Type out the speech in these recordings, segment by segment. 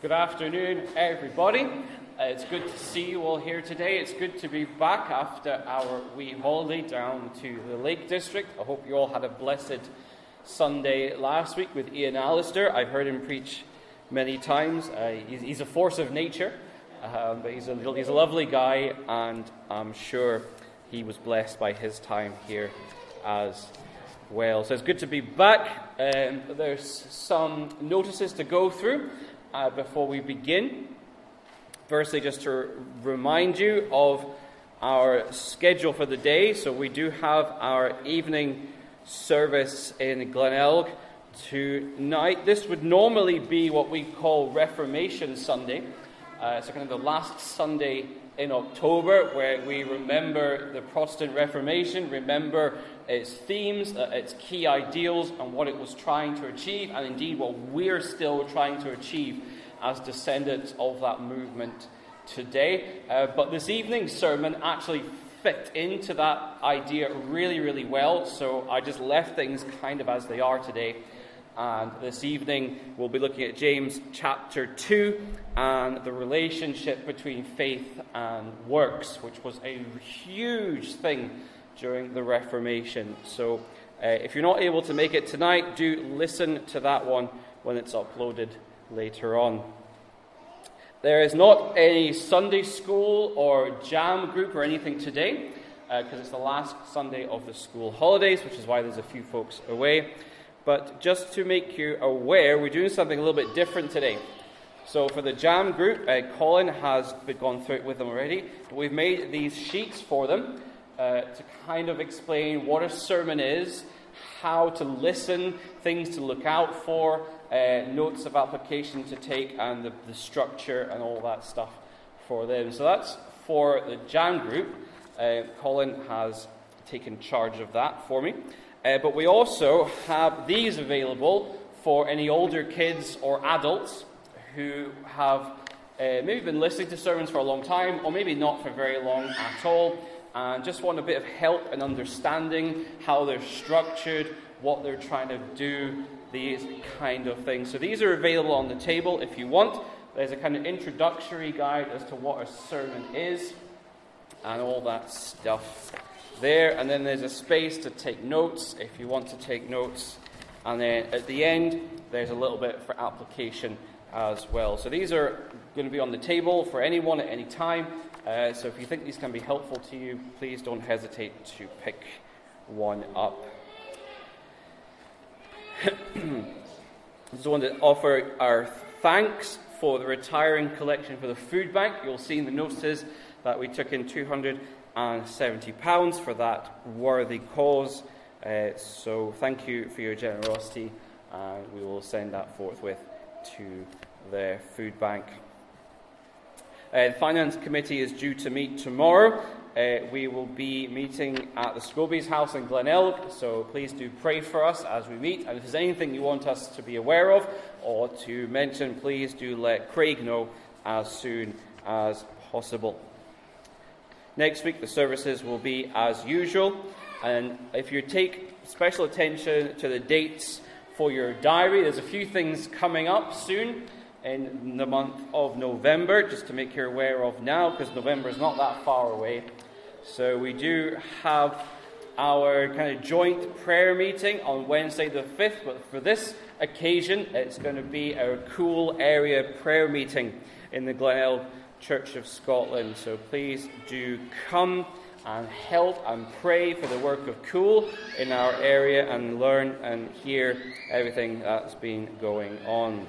Good afternoon, everybody. It's good to see you all here today. It's good to be back after our wee holiday down to the Lake District. I hope you all had a blessed Sunday last week with Ian Allister. I've heard him preach many times. He's a force of nature, but he's a lovely guy, and I'm sure he was blessed by his time here as well. So it's good to be back. There's some notices to go through before we begin. Firstly, just to remind you of our schedule for the day. So we do have our evening service in Glenelg tonight. This would normally be what we call Reformation Sunday. So kind of the last Sunday in October, where we remember the Protestant Reformation, remember its themes, its key ideals, and what it was trying to achieve, and indeed what we're still trying to achieve as descendants of that movement today. But this evening's sermon actually fit into that idea really, really well, so I just left things kind of as they are today. And this evening we'll be looking at James chapter 2 and the relationship between faith and works, which was a huge thing during the Reformation. So if you're not able to make it tonight, do listen to that one when it's uploaded later on. There is not any Sunday school or jam group or anything today, because it's the last Sunday of the school holidays, which is why there's a few folks away. But just to make you aware, we're doing something a little bit different today. So for the jam group, Colin has gone through it with them already. But we've made these sheets for them to kind of explain what a sermon is, how to listen, things to look out for, notes of application to take, and the structure and all that stuff for them. So that's for the jam group. Colin has taken charge of that for me. But we also have these available for any older kids or adults who have maybe been listening to sermons for a long time, or maybe not for very long at all, and just want a bit of help in understanding how they're structured, what they're trying to do, these kind of things. So these are available on the table if you want. There's a kind of introductory guide as to what a sermon is and all that stuff there, and then there's a space to take notes if you want to take notes, and then at the end there's a little bit for application as well. So these are going to be on the table for anyone at any time, so if you think these can be helpful to you, please don't hesitate to pick one up. I just want to offer our thanks for the retiring collection for the food bank. You'll see in the notices that we took in £270 for that worthy cause. So thank you for your generosity, and we will send that forthwith to the food bank. The Finance Committee is due to meet tomorrow. We will be meeting at the Scobie's house in Glenelg, so please do pray for us as we meet. And if there's anything you want us to be aware of or to mention, please do let Craig know as soon as possible. Next week, the services will be as usual, and if you take special attention to the dates for your diary, there's a few things coming up soon in the month of November, just to make you aware of now, because November is not that far away. So we do have our kind of joint prayer meeting on Wednesday the 5th, but for this occasion, it's going to be a cool area prayer meeting in the Glenelg Church of Scotland. So please do come and help and pray for the work of Cool in our area and learn and hear everything that's been going on.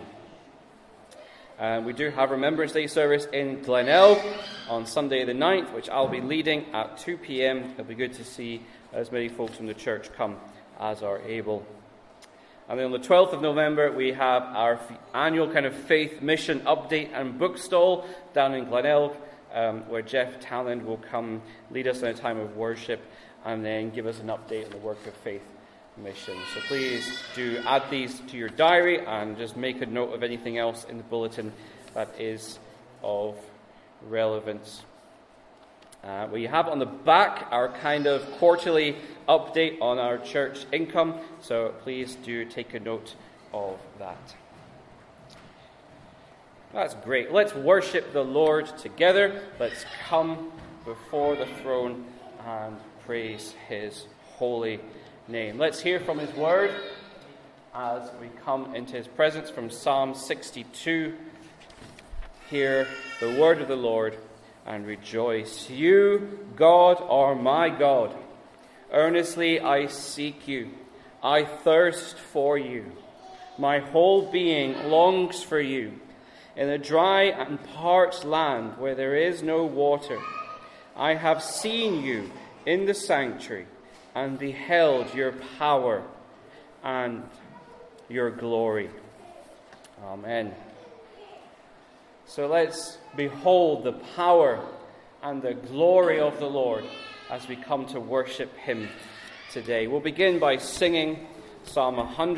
We do have Remembrance Day service in Glenelg on Sunday the 9th, which I'll be leading at 2 p.m. It'll be good to see as many folks from the church come as are able. And then on the 12th of November, we have our annual kind of faith mission update and book stall down in Glenelg, where Jeff Talland will come lead us in a time of worship and then give us an update on the work of faith mission. So please do add these to your diary and just make a note of anything else in the bulletin that is of relevance. We have on the back our kind of quarterly update on our church income, so please do take a note of that. That's great. Let's worship the Lord together. Let's come before the throne and praise his holy name. Let's hear from his word as we come into his presence from Psalm 62. Hear the word of the Lord and rejoice. You, God, are my God. Earnestly I seek you. I thirst for you. My whole being longs for you. In a dry and parched land where there is no water, I have seen you in the sanctuary and beheld your power and your glory. Amen. So let's behold the power and the glory of the Lord as we come to worship him today. We'll begin by singing Psalm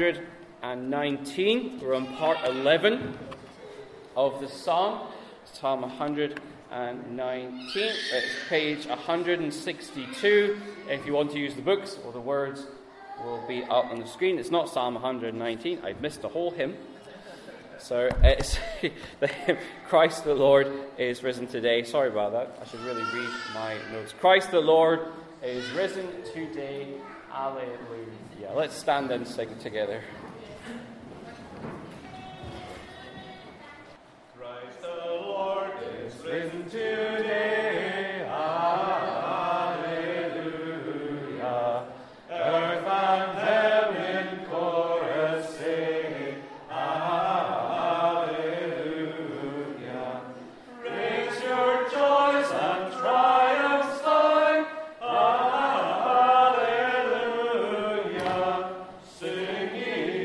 119. We're on part 11 of the psalm, Psalm 119. It's page 162. If you want to use the books, or the words will be up on the screen. It's not Psalm 119. I've missed the whole hymn. So it's the hymn, Christ the Lord is risen today. Sorry about that. I should really read my notes. Christ the Lord is risen today. Alleluia. Let's stand and sing together. Christ the Lord is risen today. Alleluia. Earth and heaven chorus sing. Alleluia. Raise your joys and triumphs thine. Alleluia. Sing ye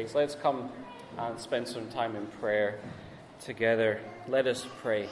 praise. Let's come and spend some time in prayer together. Let us pray.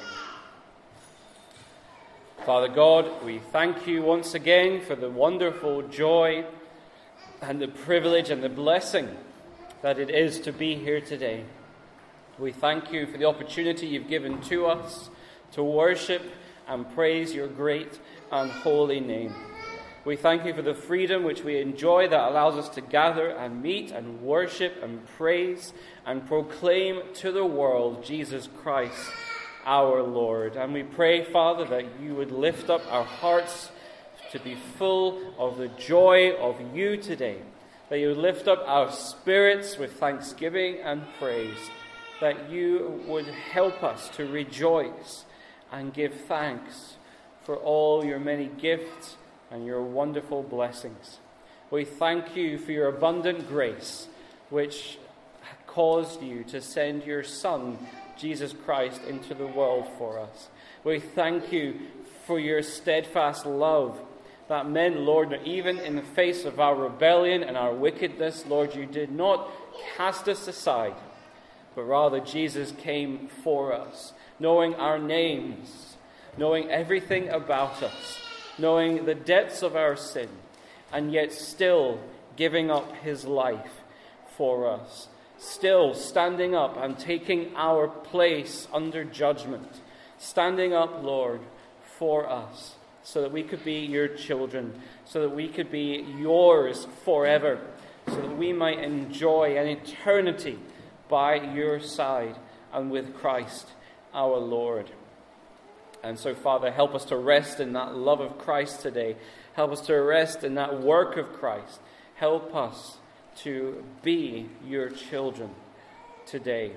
Father God, we thank you once again for the wonderful joy and the privilege and the blessing that it is to be here today. We thank you for the opportunity you've given to us to worship and praise your great and holy name. We thank you for the freedom which we enjoy that allows us to gather and meet and worship and praise and proclaim to the world Jesus Christ, our Lord. And we pray, Father, that you would lift up our hearts to be full of the joy of you today, that you would lift up our spirits with thanksgiving and praise, that you would help us to rejoice and give thanks for all your many gifts and your wonderful blessings. We thank you for your abundant grace, which caused you to send your Son, Jesus Christ, into the world for us. We thank you for your steadfast love that meant, Lord, that even in the face of our rebellion and our wickedness, Lord, you did not cast us aside, but rather Jesus came for us, knowing our names, knowing everything about us, knowing the depths of our sin, and yet still giving up his life for us, still standing up and taking our place under judgment, standing up, Lord, for us, so that we could be your children, so that we could be yours forever, so that we might enjoy an eternity by your side and with Christ our Lord. And so, Father, help us to rest in that love of Christ today. Help us to rest in that work of Christ. Help us to be your children today.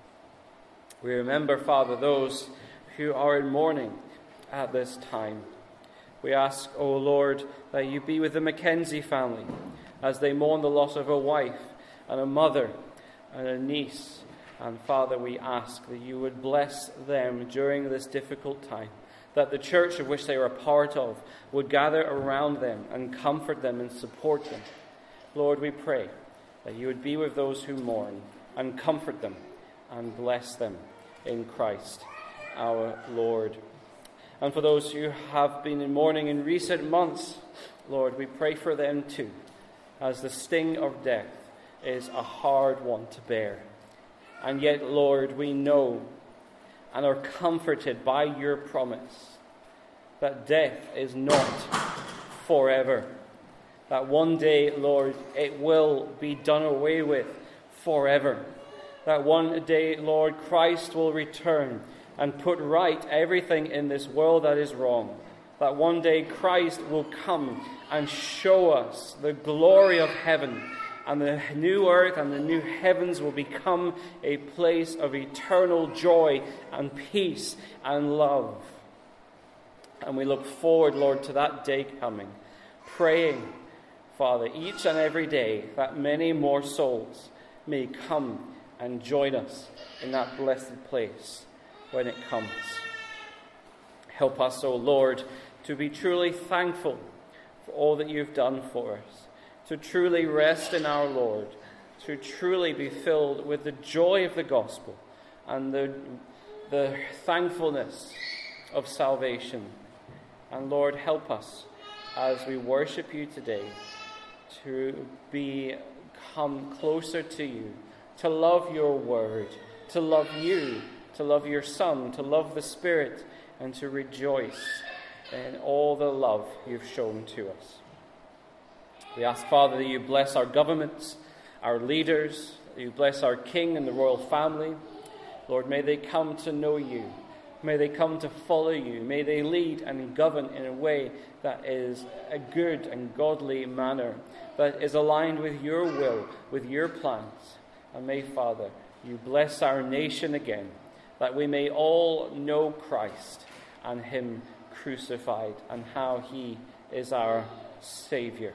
We remember, Father, those who are in mourning at this time. We ask, O Lord, that you be with the Mackenzie family as they mourn the loss of a wife and a mother and a niece. And Father, we ask that you would bless them during this difficult time, that the church of which they are a part of would gather around them and comfort them and support them. Lord, we pray that you would be with those who mourn and comfort them and bless them in Christ our Lord. And for those who have been in mourning in recent months, Lord, we pray for them too, as the sting of death is a hard one to bear. And yet, Lord, we know and are comforted by your promise that death is not forever. That one day, Lord, it will be done away with forever. That one day, Lord, Christ will return and put right everything in this world that is wrong. That one day Christ will come and show us the glory of heaven, and the new earth and the new heavens will become a place of eternal joy and peace and love. And we look forward, Lord, to that day coming, praying, Father, each and every day that many more souls may come and join us in that blessed place when it comes. Help us, O Lord, to be truly thankful for all that you've done for us, to truly rest in our Lord, to truly be filled with the joy of the gospel and the thankfulness of salvation. And Lord, help us as we worship you today to become closer to you, to love your word, to love you, to love your Son, to love the Spirit, and to rejoice in all the love you've shown to us. We ask, Father, that you bless our governments, our leaders, that you bless our King and the royal family. Lord, may they come to know you. May they come to follow you. May they lead and govern in a way that is a good and godly manner, that is aligned with your will, with your plans. And may, Father, you bless our nation again, that we may all know Christ and him crucified and how he is our Savior.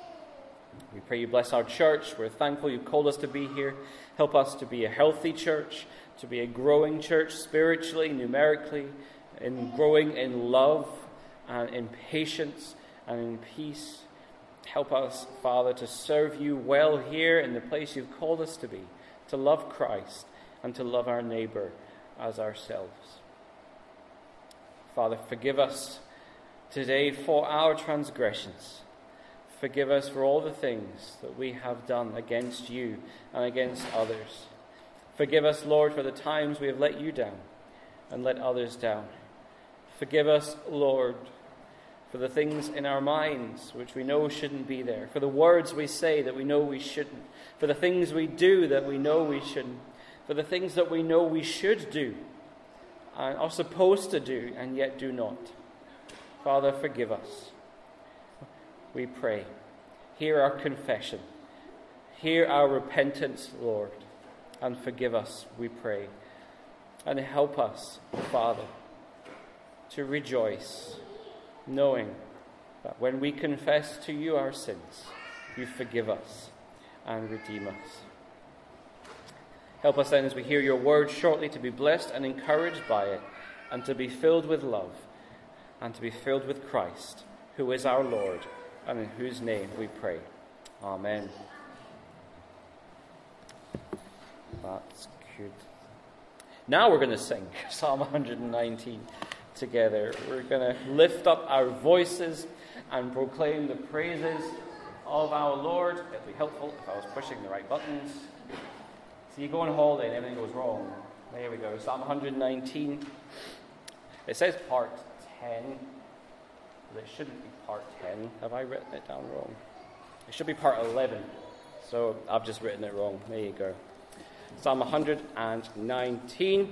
We pray you bless our church. We're thankful you've called us to be here. Help us to be a healthy church, to be a growing church spiritually, numerically, in growing in love and in patience and in peace. Help us, Father, to serve you well here in the place you've called us to be, to love Christ and to love our neighbour as ourselves. Father, forgive us today for our transgressions. Forgive us for all the things that we have done against you and against others. Forgive us, Lord, for the times we have let you down and let others down. Forgive us, Lord, for the things in our minds which we know shouldn't be there, for the words we say that we know we shouldn't, for the things we do that we know we shouldn't, for the things that we know we should do and are supposed to do and yet do not. Father, forgive us, we pray. Hear our confession. Hear our repentance, Lord, and forgive us, we pray. And help us, Father, to rejoice, knowing that when we confess to you our sins, you forgive us and redeem us. Help us then, as we hear your word shortly, to be blessed and encouraged by it, and to be filled with love, and to be filled with Christ, who is our Lord, and in whose name we pray. Amen. That's good. Now we're going to sing Psalm 119 together. We're going to lift up our voices and proclaim the praises of our Lord. It'd be helpful if I was pushing the right buttons. So you go on holiday and everything goes wrong. There we go. Psalm 119. It says part 10, but it shouldn't be part 10. Have I written it down wrong? It should be part 11. So I've just written it wrong. There you go. Psalm 119.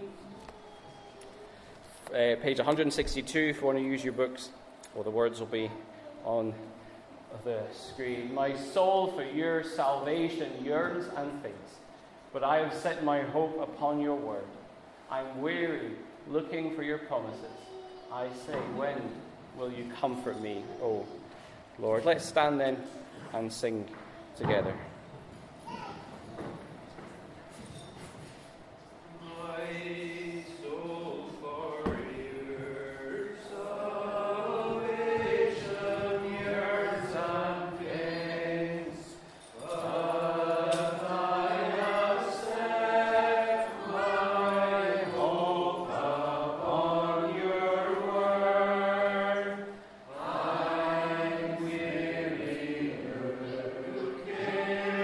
Page 162 if you want to use your books, or the words will be on the screen. My soul for your salvation yearns and faints, but I have set my hope upon your word. I'm weary, looking for your promises. I say, when will you comfort me, O Lord? Let's stand then and sing together. I'm weary, looking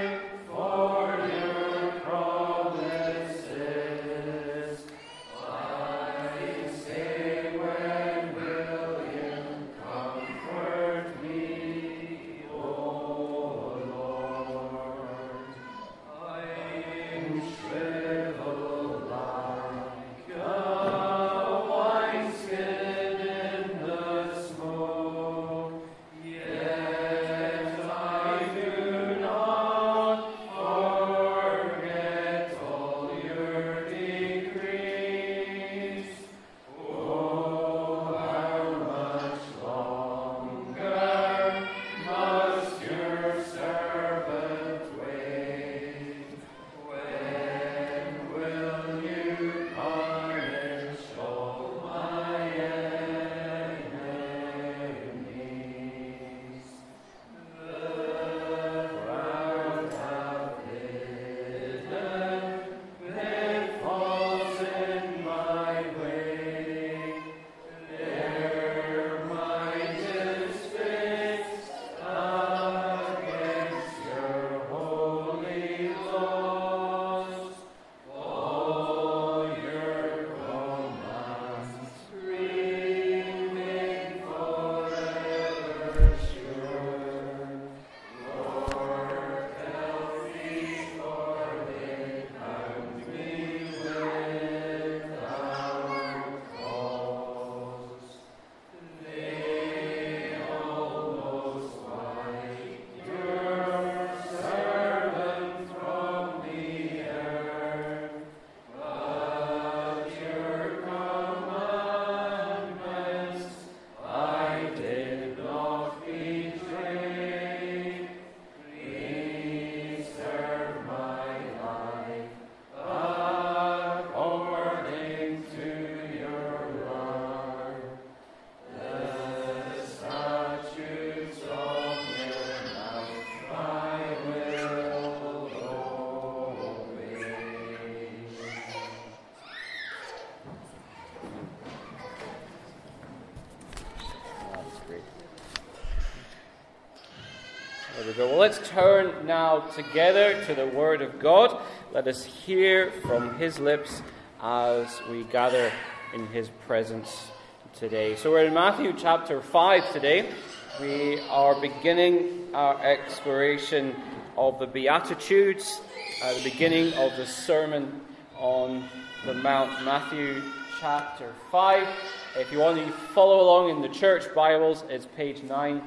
ago. Well, let's turn now together to the Word of God. Let us hear from His lips as we gather in His presence today. So we're in Matthew chapter 5 today. We are beginning our exploration of the Beatitudes, the beginning of the Sermon on the Mount. Matthew chapter 5. If you want to follow along in the church Bibles, it's page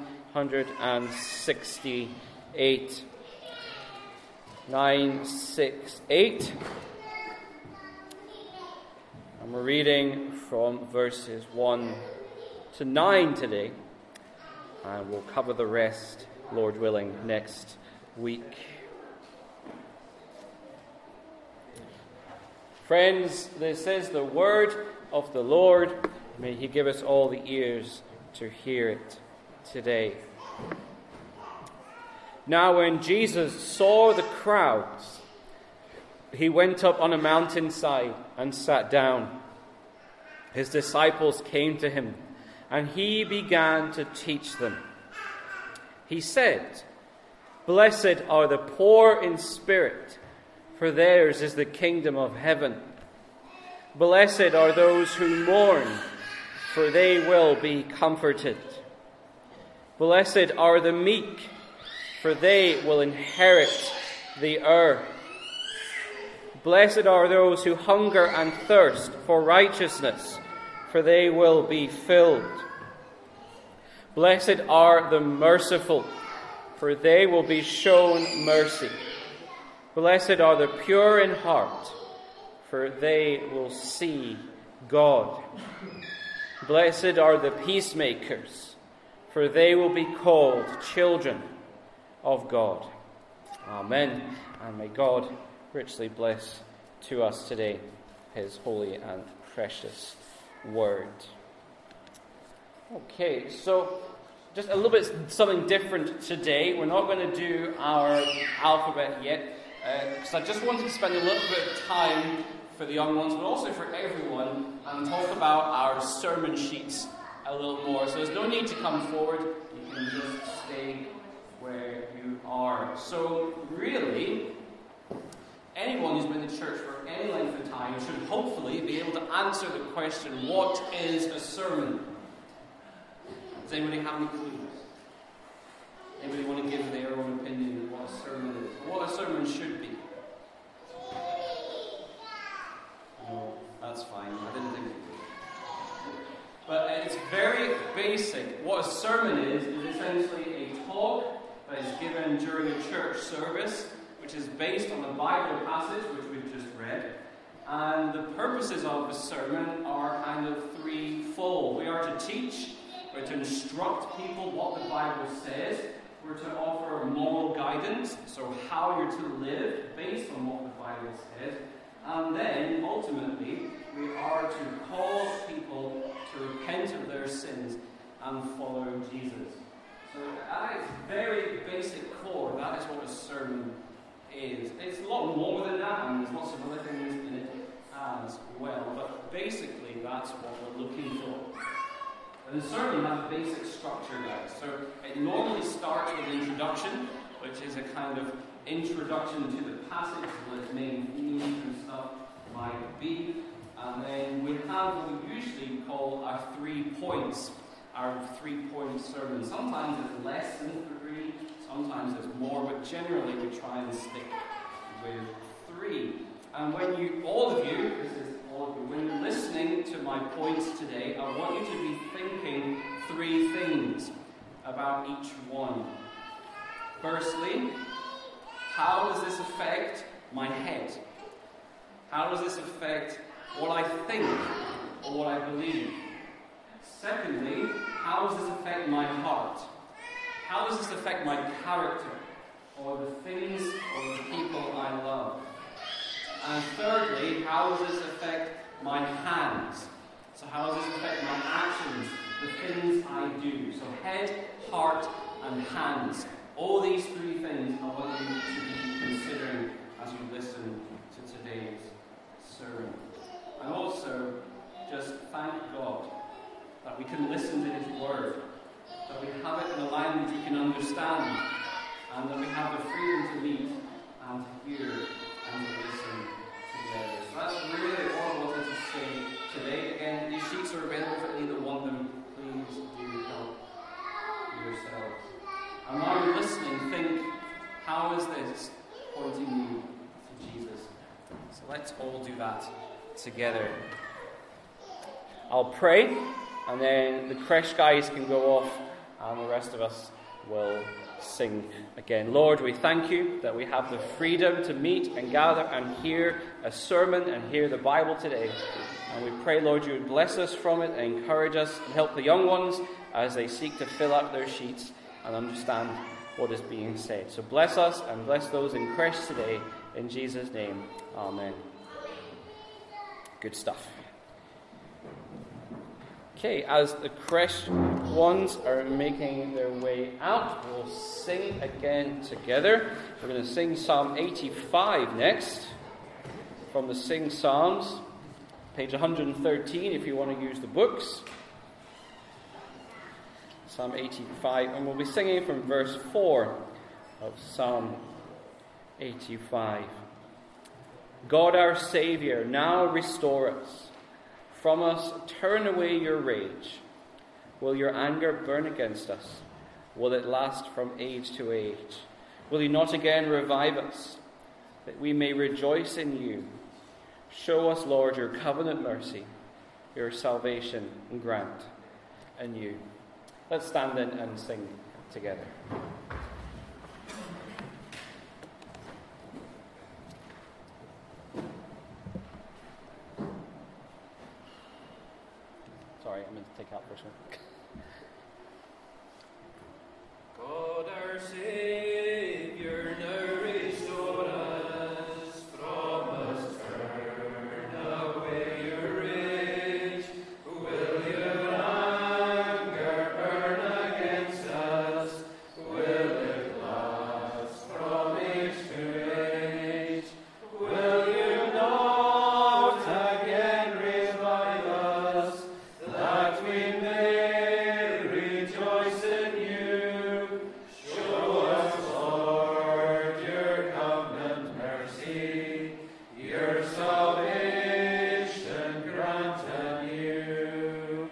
968. 968. And we're reading from verses 1 to 9 today. And we'll cover the rest, Lord willing, next week. Friends, this is the word of the Lord. May He give us all the ears to hear it today. Now when Jesus saw the crowds, He went up on a mountainside and sat down. His disciples came to Him, and He began to teach them. He said, "Blessed are the poor in spirit, for theirs is the kingdom of heaven. Blessed are those who mourn, for they will be comforted. Blessed are the meek, for they will inherit the earth. Blessed are those who hunger and thirst for righteousness, for they will be filled. Blessed are the merciful, for they will be shown mercy. Blessed are the pure in heart, for they will see God. Blessed are the peacemakers, for they will be called children of God." Amen. And may God richly bless to us today His holy and precious word. Okay, so just a little bit something different today. We're not going to do our alphabet yet, because I just wanted to spend a little bit of time for the young ones, but also for everyone, and talk about our sermon sheets a little more. So there's no need to come forward. You can just stay where you are. So really, anyone who's been in church for any length of time should hopefully be able to answer the question, what is a sermon? Does anybody have any clues? Anybody want to give their own opinion on what a sermon is? What a sermon should be? No, that's fine. I didn't think it would. But it's very basic. What a sermon is essentially a talk that is given during a church service, which is based on the Bible passage, which we've just read. And the purposes of the sermon are kind of threefold. We are to teach, we're to instruct people what the Bible says, we're to offer moral guidance, so how you're to live based on what the Bible says, and then, ultimately, we are to call people to repent of their sins and follow Jesus. So at its very basic core, that is what a sermon is. It's a lot more than that, and there's lots of other things in it as well, but basically that's what we're looking for. And the sermon has a basic structure, guys. So it normally starts with an introduction, which is a kind of introduction to the passage, what its main themes and stuff might be. And then we have what we usually call our 3 points, our 3-point sermon. Sometimes it's less than 3, sometimes it's more, but generally we try and stick with 3. And when you, all of you, when you're listening to my points today, I want you to be thinking 3 things about each one. Firstly, how does this affect my head? How does this affect what I think or what I believe? Secondly, how does this affect my heart? How does this affect my character or the things or the people I love? And thirdly, how does this affect my hands? So how does this affect my actions, the things I do? So head, heart, and hands. All these 3 things I want you to be considering as you listen to today's sermon. And also, just thank God that we can listen to His Word, that we have it in a language we can understand, and that we have the freedom to meet and to hear and to listen together. So that's really all I wanted to say today. Again, these sheets are available if you either want them. Please do help yourselves. And while you're listening, think, how is this pointing you to Jesus? So let's all do that together. I'll pray, and then the creche guys can go off, and the rest of us will sing again. Lord, we thank you that we have the freedom to meet and gather and hear a sermon and hear the Bible today. And we pray, Lord, you would bless us from it and encourage us and help the young ones as they seek to fill out their sheets and understand what is being said. So bless us and bless those in creche today. In Jesus' name, amen. Good stuff. Okay, as the creche ones are making their way out, we'll sing again together. We're going to sing Psalm 85 next, from the Sing Psalms, page 113 if you want to use the books. Psalm 85, and we'll be singing from verse 4 of Psalm 85. God our Saviour, now restore us. From us turn away your rage. Will your anger burn against us? Will it last from age to age? Will you not again revive us, that we may rejoice in you? Show us, Lord, your covenant mercy, your salvation grant anew. Let's stand in and sing together. Sorry, I meant to take out this one. God our Saviour, now restore us, from us turn away your rage. Will your anger burn against us? Will it last from age to age? Will you not again revive us, that we may rejoice in you? Show us, Lord, your covenant mercy, your salvation grant anew.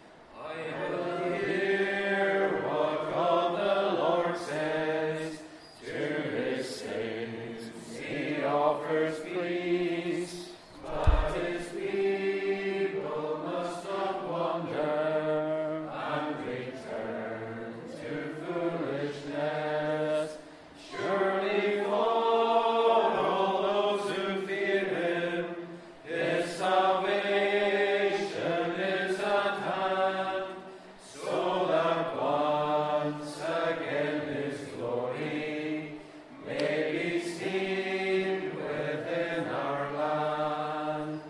I will hear what God the Lord says to his saints. He offers peace, but his people must not wander and return to foolishness. Surely for all those who fear him, his salvation is at hand, so that once again his glory may be seen within our land.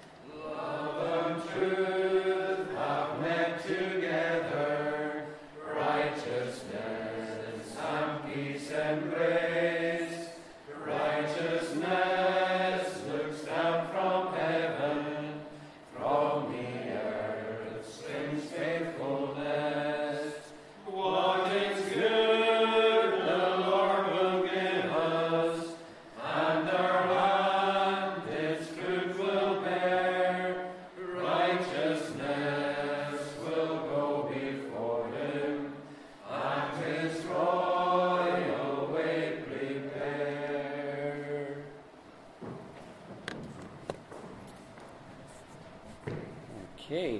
Love and truth have met together, righteousness and peace embrace. Righteousness looks down from heaven, from the earth springs faithfulness. What is good the Lord will give us, and our land its fruit will bear. Righteousness will go before him, and his royal way prepare. Okay.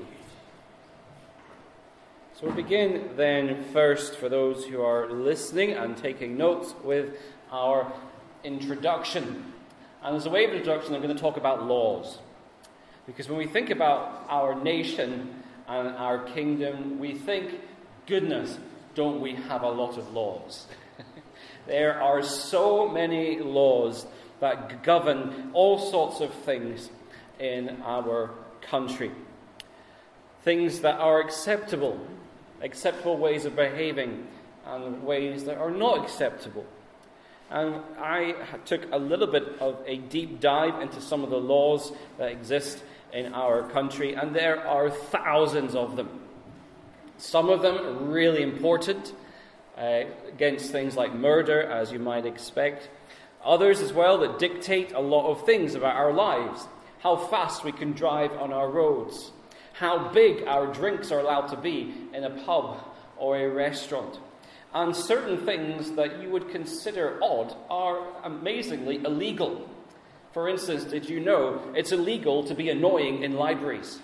So we'll begin then first, for those who are listening and taking notes, with our introduction. And as a way of introduction, I'm going to talk about laws. Because when we think about our nation and our kingdom, we think, goodness, don't we have a lot of laws? There are so many laws that govern all sorts of things in our country. Things that are acceptable ways of behaving, and ways that are not acceptable. And I took a little bit of a deep dive into some of the laws that exist in our country, and there are thousands of them. Some of them are really important, against things like murder, as you might expect. Others as well that dictate a lot of things about our lives. How fast we can drive on our roads. How big our drinks are allowed to be in a pub or a restaurant. And certain things that you would consider odd are amazingly illegal. For instance, did you know it's illegal to be annoying in libraries?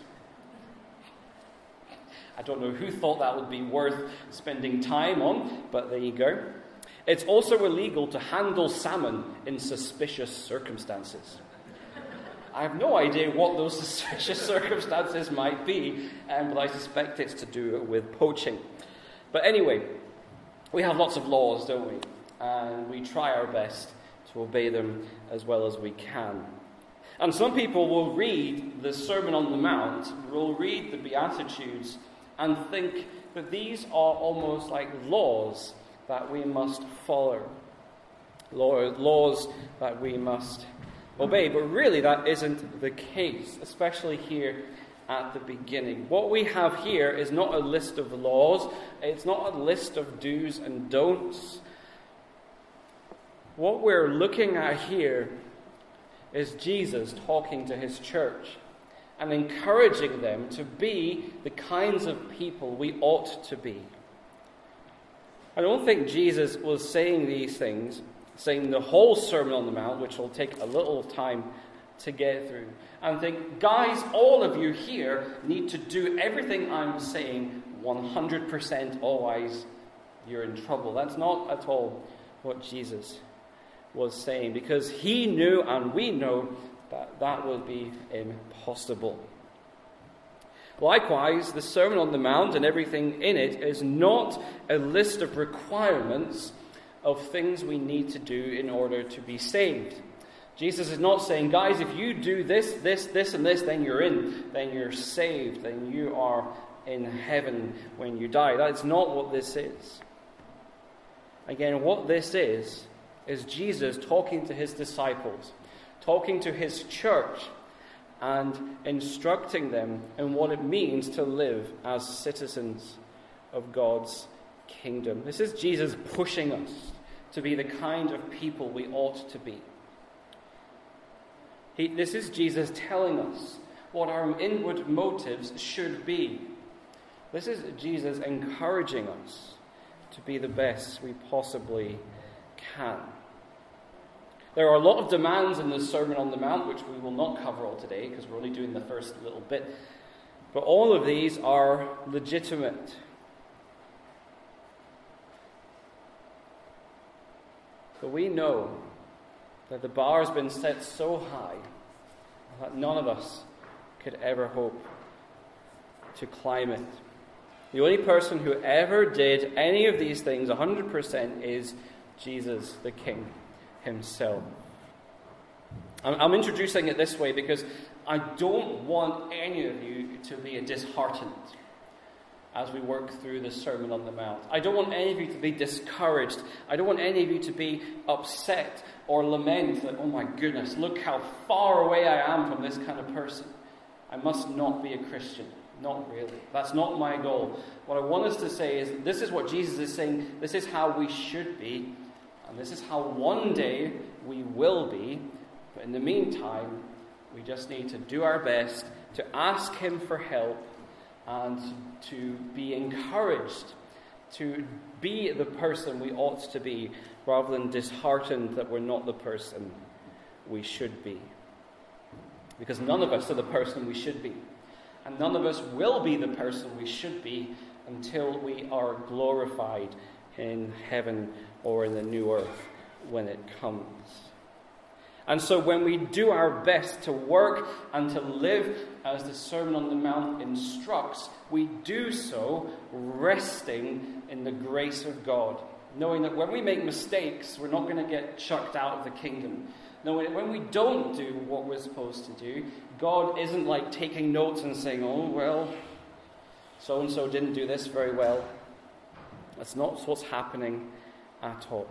I don't know who thought that would be worth spending time on, but there you go. It's also illegal to handle salmon in suspicious circumstances. I have no idea what those suspicious circumstances might be, but I suspect it's to do with poaching. But anyway, we have lots of laws, don't we? And we try our best to obey them as well as we can. And some people will read the Sermon on the Mount, will read the Beatitudes, and think that these are almost like laws that we must follow. Laws that we must obey. But really that isn't the case, especially here at the beginning. What we have here is not a list of laws. It's not a list of do's and don'ts. What we're looking at here is Jesus talking to his church and encouraging them to be the kinds of people we ought to be. I don't think Jesus was saying these things, saying the whole Sermon on the Mount, which will take a little time to get through, and think, guys, all of you here need to do everything I'm saying 100%, otherwise you're in trouble. That's not at all what Jesus was saying, because he knew, and we know, that that would be impossible. Likewise, the Sermon on the Mount and everything in it is not a list of requirements of things we need to do in order to be saved. Jesus is not saying, guys, if you do this, and this, then you're in, then you're saved, then you are in heaven when you die. That is not what this is. Again, what this is Jesus talking to his disciples, talking to his church, and instructing them in what it means to live as citizens of God's kingdom. This is Jesus pushing us to be the kind of people we ought to be. This is Jesus telling us what our inward motives should be. This is Jesus encouraging us to be the best we possibly can. There are a lot of demands in the Sermon on the Mount, which we will not cover all today because we're only doing the first little bit. But all of these are legitimate. But we know that the bar has been set so high that none of us could ever hope to climb it. The only person who ever did any of these things 100% is Jesus the King himself. I'm introducing it this way because I don't want any of you to be disheartened as we work through the Sermon on the Mount. I don't want any of you to be discouraged. I don't want any of you to be upset or lament that, oh my goodness, look how far away I am from this kind of person. I must not be a Christian. Not really. That's not my goal. What I want us to say is, this is what Jesus is saying, this is how we should be, and this is how one day we will be. But in the meantime, we just need to do our best to ask him for help and to be encouraged to be the person we ought to be, rather than disheartened that we're not the person we should be. Because none of us are the person we should be. And none of us will be the person we should be until we are glorified in heaven or in the new earth when it comes. And so when we do our best to work and to live as the Sermon on the Mount instructs, we do so resting in the grace of God, knowing that when we make mistakes, we're not going to get chucked out of the kingdom. Knowing when we don't do what we're supposed to do, God isn't like taking notes and saying, oh, well, so-and-so didn't do this very well. That's not what's happening at all.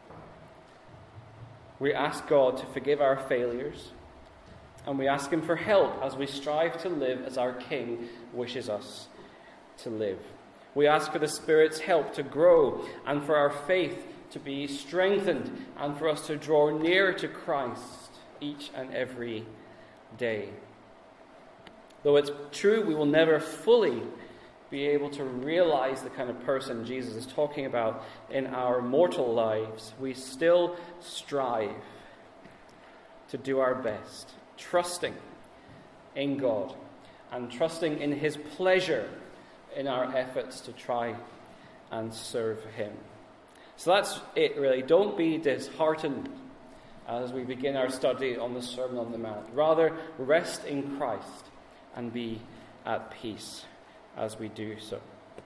We ask God to forgive our failures, and we ask him for help as we strive to live as our King wishes us to live. We ask for the Spirit's help to grow and for our faith to be strengthened and for us to draw near to Christ each and every day. Though it's true we will never fully be able to realize the kind of person Jesus is talking about in our mortal lives, we still strive to do our best, trusting in God and trusting in His pleasure in our efforts to try and serve Him. So that's it, really. Don't be disheartened as we begin our study on the Sermon on the Mount. Rather, rest in Christ and be at peace as we do so.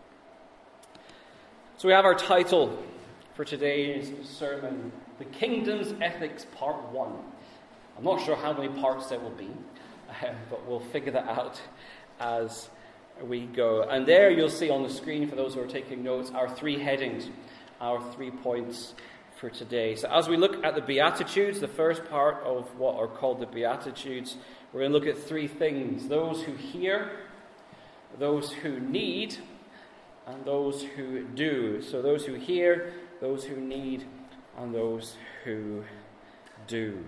So we have our title for today's sermon, The Kingdom's Ethics, Part 1. I'm not sure how many parts there will be, but we'll figure that out as we go. And there you'll see on the screen, for those who are taking notes, our 3 headings, our 3 points for today. So as we look at the Beatitudes, the first part of what are called the Beatitudes, we're going to look at 3 things: those who hear, those who need, and those who do. So those who hear, those who need, and those who do.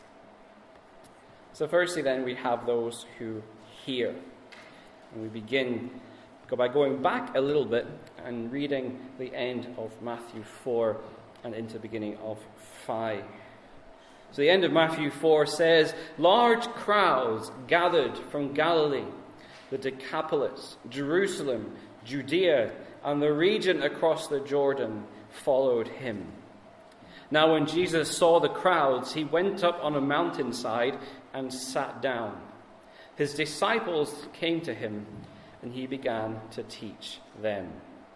So firstly then we have those who hear. And we begin by going back a little bit and reading the end of Matthew 4 and into the beginning of 5. So the end of Matthew 4 says, "Large crowds gathered from Galilee, the Decapolis, Jerusalem, Judea, and the region across the Jordan followed him. Now when Jesus saw the crowds, he went up on a mountainside and sat down. His disciples came to him, and he began to teach them."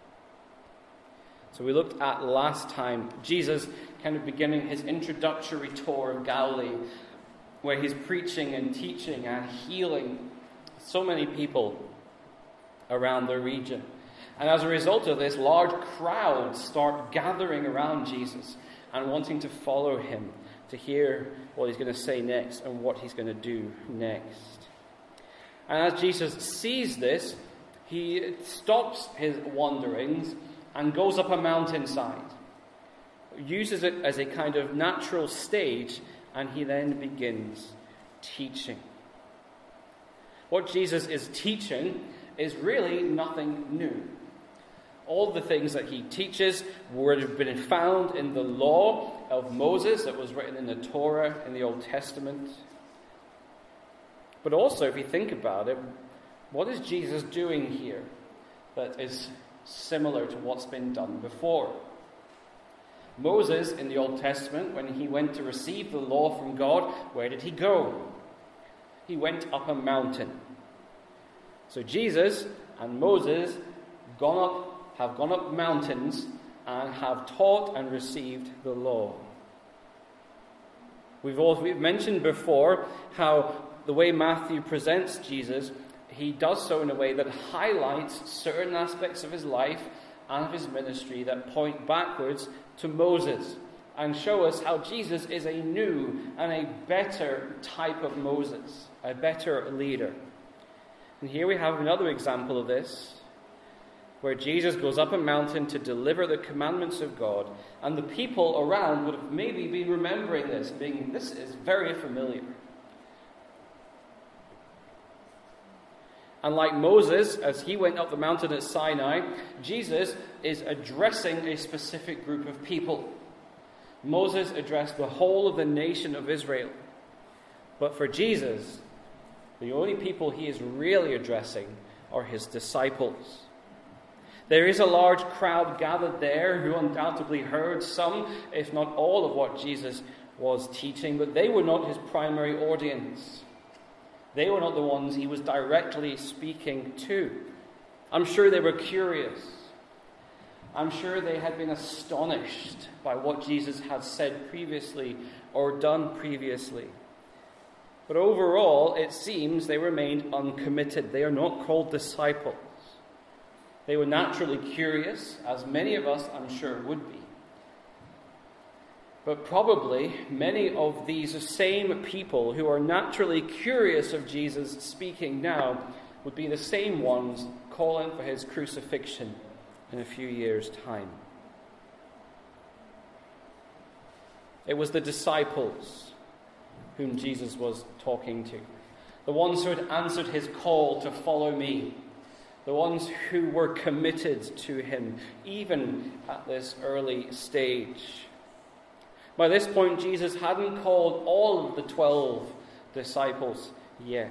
So we looked at last time Jesus kind of beginning his introductory tour of Galilee, where he's preaching and teaching and healing so many people around the region. And as a result of this, large crowds start gathering around Jesus and wanting to follow him, to hear what he's going to say next and what he's going to do next. And as Jesus sees this, he stops his wanderings and goes up a mountainside, uses it as a kind of natural stage, and he then begins teaching. What Jesus is teaching is really nothing new. All the things that he teaches would have been found in the law of Moses that was written in the Torah in the Old Testament. But also, if you think about it, what is Jesus doing here that is similar to what's been done before? Moses in the Old Testament, when he went to receive the law from God, where did he go? He went up a mountain. So Jesus and Moses have gone up mountains and have taught and received the law. We've mentioned before how the way Matthew presents Jesus, he does so in a way that highlights certain aspects of his life and of his ministry that point backwards to Moses and show us how Jesus is a new and a better type of Moses, a better leader. And here we have another example of this, where Jesus goes up a mountain to deliver the commandments of God, and the people around would have maybe been remembering this, being, this is very familiar. And like Moses, as he went up the mountain at Sinai, Jesus is addressing a specific group of people. Moses addressed the whole of the nation of Israel. But for Jesus, the only people he is really addressing are his disciples. There is a large crowd gathered there who undoubtedly heard some, if not all, of what Jesus was teaching, but they were not his primary audience. They were not the ones he was directly speaking to. I'm sure they were curious. I'm sure they had been astonished by what Jesus had said previously or done previously. But overall, it seems they remained uncommitted. They are not called disciples. They were naturally curious, as many of us, I'm sure, would be. But probably many of these same people who are naturally curious of Jesus speaking now would be the same ones calling for his crucifixion in a few years' time. It was the disciples whom Jesus was talking to, the ones who had answered his call to follow me, the ones who were committed to him, even at this early stage. By this point, Jesus hadn't called all of the 12 disciples yet.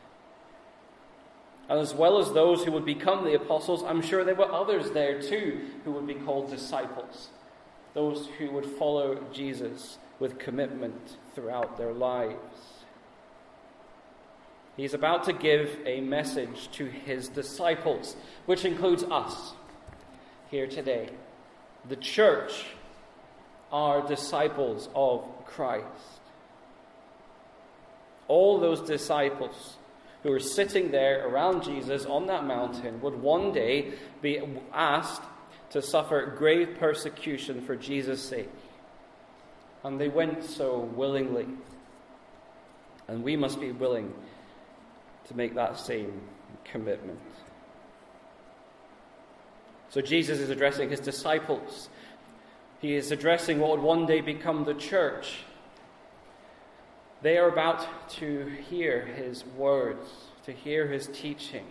And as well as those who would become the apostles, I'm sure there were others there too who would be called disciples, those who would follow Jesus with commitment throughout their lives. He's about to give a message to his disciples, which includes us here today. The church are disciples of Christ. All those disciples who were sitting there around Jesus on that mountain would one day be asked to suffer grave persecution for Jesus' sake. And they went so willingly. And we must be willing to make that same commitment. So Jesus is addressing his disciples. He is addressing what would one day become the church. They are about to hear his words, to hear his teachings.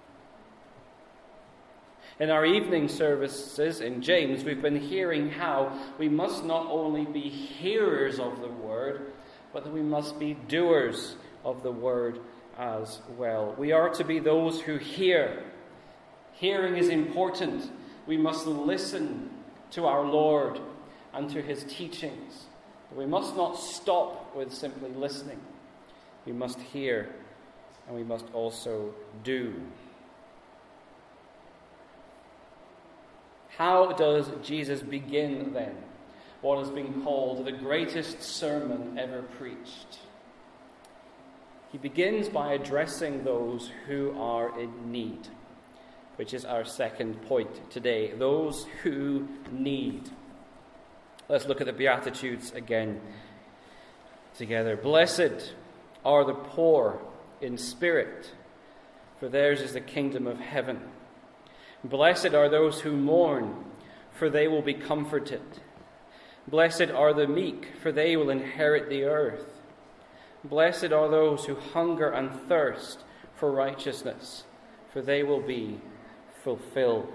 In our evening services in James, we've been hearing how we must not only be hearers of the word, but that we must be doers of the word as well. We are to be those who hear. Hearing is important. We must listen to our Lord and to his teachings. But we must not stop with simply listening. We must hear, and we must also do. How does Jesus begin then what has been called the greatest sermon ever preached? He begins by addressing those who are in need, which is our second point today. Those who need. Let's look at the Beatitudes again together. Blessed are the poor in spirit, for theirs is the kingdom of heaven. Blessed are those who mourn, for they will be comforted. Blessed are the meek, for they will inherit the earth. Blessed are those who hunger and thirst for righteousness, for they will be fulfilled.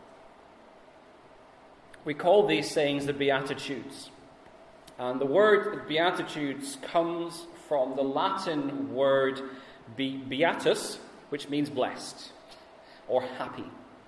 We call these sayings the Beatitudes. And the word Beatitudes comes from the Latin word beatus, which means blessed or happy.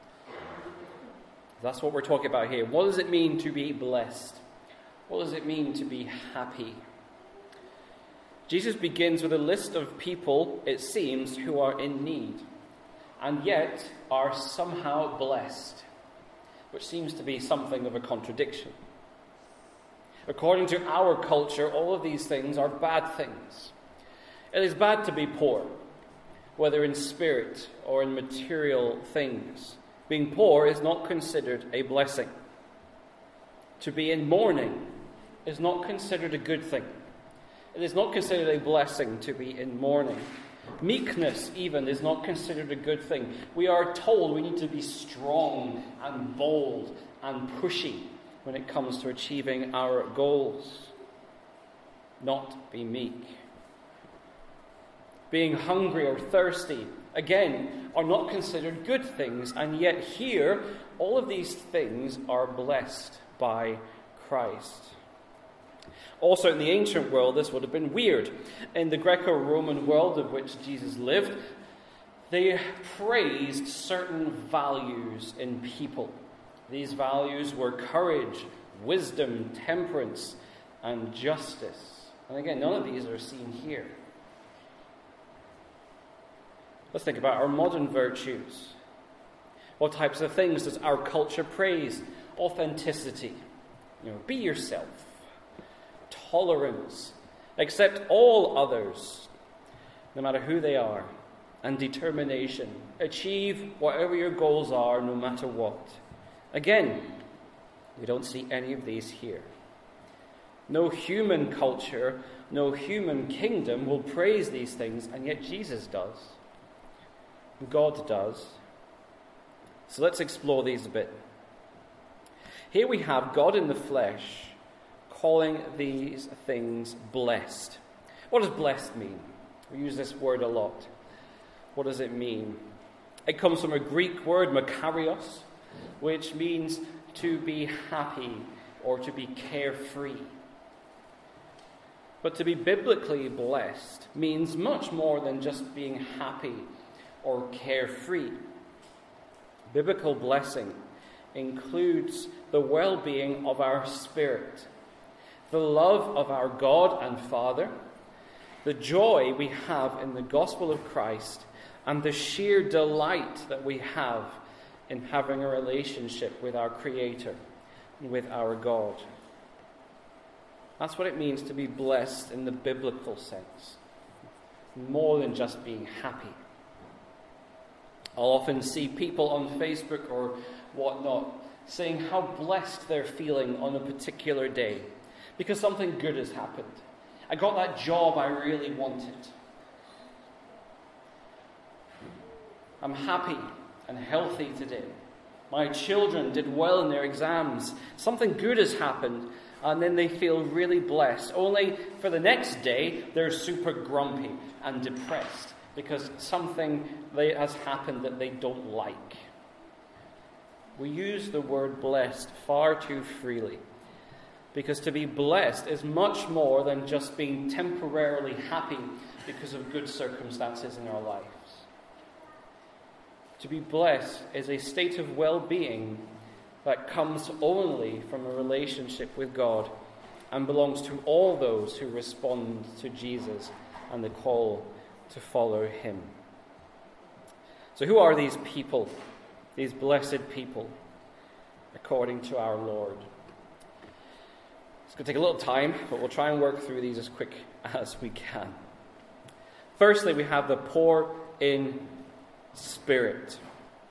That's what we're talking about here. What does it mean to be blessed? What does it mean to be happy? Jesus begins with a list of people, it seems, who are in need and yet are somehow blessed, which seems to be something of a contradiction. According to our culture, all of these things are bad things. It is bad to be poor, whether in spirit or in material things. Being poor is not considered a blessing. To be in mourning is not considered a good thing. It is not considered a blessing to be in mourning. Meekness, even, is not considered a good thing. We are told we need to be strong and bold and pushy when it comes to achieving our goals, not be meek. Being hungry or thirsty, again, are not considered good things, and yet here, all of these things are blessed by Christ. Also, in the ancient world, this would have been weird. In the Greco-Roman world of which Jesus lived, they praised certain values in people. These values were courage, wisdom, temperance, and justice. And again, none of these are seen here. Let's think about our modern virtues. What types of things does our culture praise? Authenticity. Be yourself. Tolerance. Accept all others, no matter who they are. And determination. Achieve whatever your goals are, no matter what. Again, we don't see any of these here. No human culture, no human kingdom will praise these things, and yet Jesus does. God does. So let's explore these a bit. Here we have God in the flesh calling these things blessed. What does blessed mean? We use this word a lot. What does it mean? It comes from a Greek word, makarios, which means to be happy or to be carefree. But to be biblically blessed means much more than just being happy or carefree. Biblical blessing includes the well-being of our spirit, the love of our God and Father, the joy we have in the gospel of Christ, and the sheer delight that we have in having a relationship with our Creator and with our God. That's what it means to be blessed in the biblical sense, more than just being happy. I'll often see people on Facebook or whatnot saying how blessed they're feeling on a particular day because something good has happened. I got that job I really wanted. I'm happy and healthy today. My children did well in their exams. Something good has happened, and then they feel really blessed. Only for the next day, they're super grumpy and depressed because something has happened that they don't like. We use the word blessed far too freely, because to be blessed is much more than just being temporarily happy because of good circumstances in our lives. To be blessed is a state of well-being that comes only from a relationship with God and belongs to all those who respond to Jesus and the call to follow him. So who are these people, these blessed people, according to our Lord? It's going to take a little time, but we'll try and work through these as quick as we can. Firstly, we have the poor in spirit.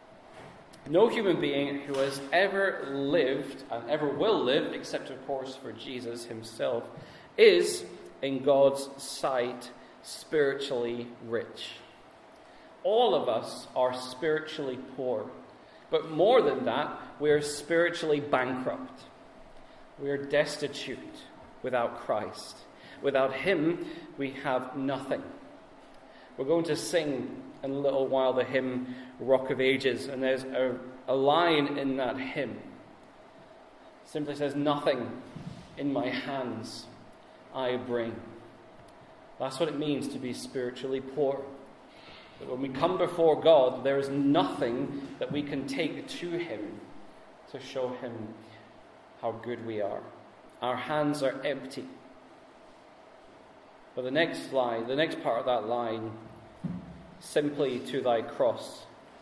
No human being who has ever lived and ever will live, except of course for Jesus himself, is, in God's sight, spiritually rich. All of us are spiritually poor, but more than that, we are spiritually bankrupt. We are destitute without Christ. Without him, we have nothing. We're going to sing in a little while the hymn Rock of Ages, and there's a line in that hymn. It simply says, "Nothing in my hands I bring." That's what it means to be spiritually poor. That when we come before God, there is nothing that we can take to him to show him how good we are. Our hands are empty. But the next line, the next part of that line, simply to thy cross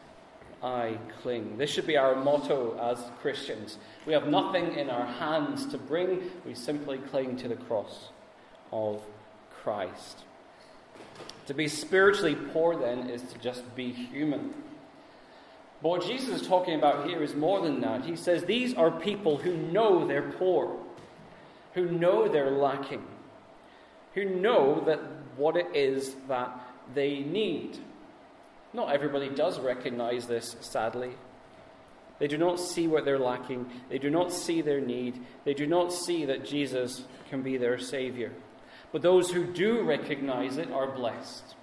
I cling. This should be our motto as Christians. We have nothing in our hands to bring. We simply cling to the cross of Christ. To be spiritually poor, then, is to just be human. But what Jesus is talking about here is more than that. He says these are people who know they're poor, who know they're lacking, who know that what it is that they need. Not everybody does recognize this, sadly. They do not see what they're lacking. They do not see their need. They do not see that Jesus can be their Savior. But those who do recognize it are blessed.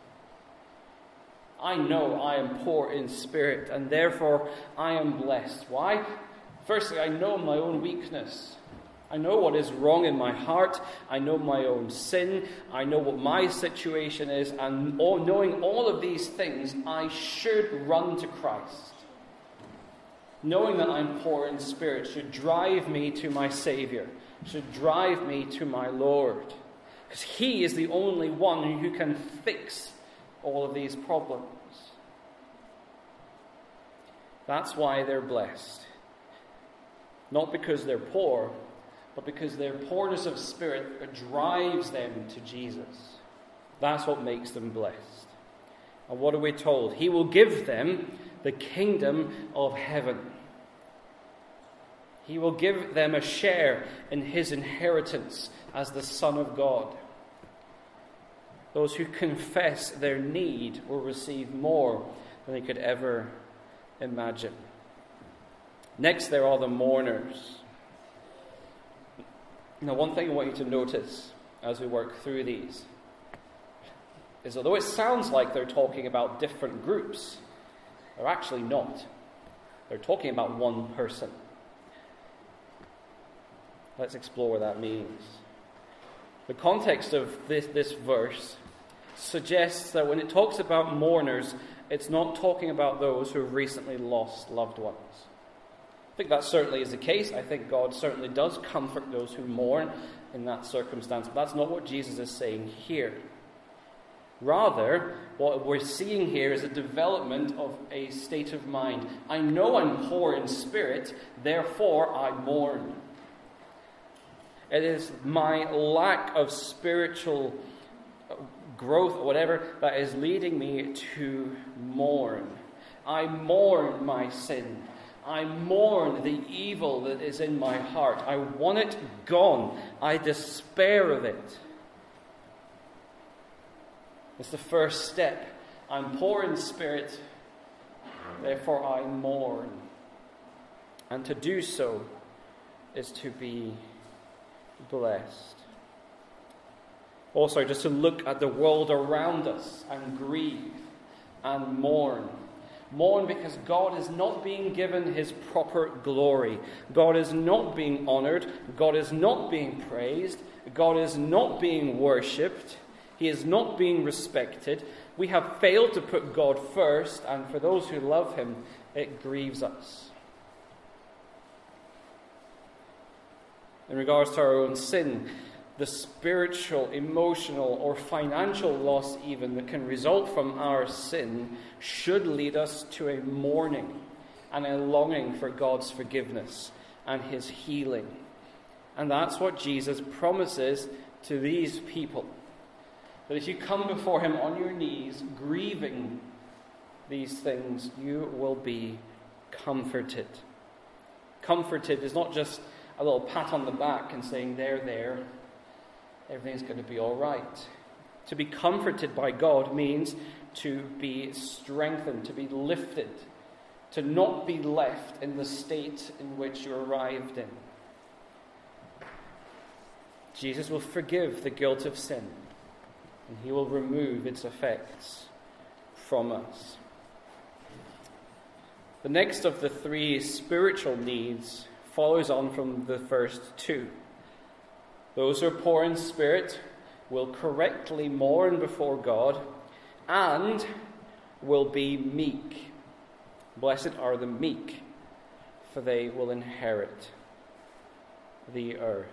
I know I am poor in spirit, and therefore I am blessed. Why? Firstly, I know my own weakness. I know what is wrong in my heart. I know my own sin. I know what my situation is. And knowing all of these things, I should run to Christ. Knowing that I'm poor in spirit should drive me to my Savior, should drive me to my Lord. Because he is the only one who can fix all of these problems. That's why they're blessed. Not because they're poor, but because their poorness of spirit drives them to Jesus. That's what makes them blessed. And what are we told? He will give them the kingdom of heaven. He will give them a share in his inheritance as the Son of God. Those who confess their need will receive more than they could ever imagine. Next, there are the mourners. Now, one thing I want you to notice as we work through these is, although it sounds like they're talking about different groups, they're actually not. They're talking about one person. Let's explore what that means. The context of this verse suggests that when it talks about mourners, it's not talking about those who have recently lost loved ones. I think that certainly is the case. I think God certainly does comfort those who mourn in that circumstance, but that's not what Jesus is saying here. Rather, what we're seeing here is a development of a state of mind. I know I'm poor in spirit, therefore I mourn. It is my lack of spiritual growth or whatever that is leading me to mourn. I mourn my sin. I mourn the evil that is in my heart. I want it gone. I despair of it. It's the first step. I'm poor in spirit, therefore I mourn. And to do so is to be blessed. Also, just to look at the world around us and grieve and mourn. Mourn because God is not being given his proper glory. God is not being honored. God is not being praised. God is not being worshipped. He is not being respected. We have failed to put God first, and for those who love him, it grieves us. In regards to our own sin, the spiritual, emotional, or financial loss even that can result from our sin should lead us to a mourning and a longing for God's forgiveness and his healing. And that's what Jesus promises to these people. That if you come before him on your knees, grieving these things, you will be comforted. Comforted is not just a little pat on the back and saying, there, everything's going to be all right. To be comforted by God means to be strengthened, to be lifted, to not be left in the state in which you arrived in. Jesus will forgive the guilt of sin, and he will remove its effects from us. The next of the three spiritual needs follows on from the first two. Those who are poor in spirit will correctly mourn before God and will be meek. Blessed are the meek, for they will inherit the earth.